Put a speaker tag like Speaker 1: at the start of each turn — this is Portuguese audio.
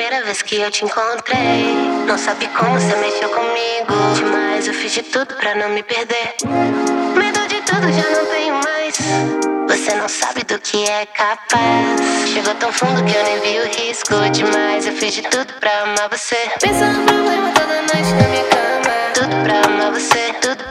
Speaker 1: primeira vez que eu te encontrei. Não sabe como você mexeu comigo demais, eu fiz de tudo pra não me perder. Medo de tudo, já não tenho mais. Você não sabe do que é capaz. Chegou tão fundo que eu nem vi o risco demais. Eu fiz de tudo pra amar você. Pensa no problema toda noite na minha cama. Tudo pra amar você, tudo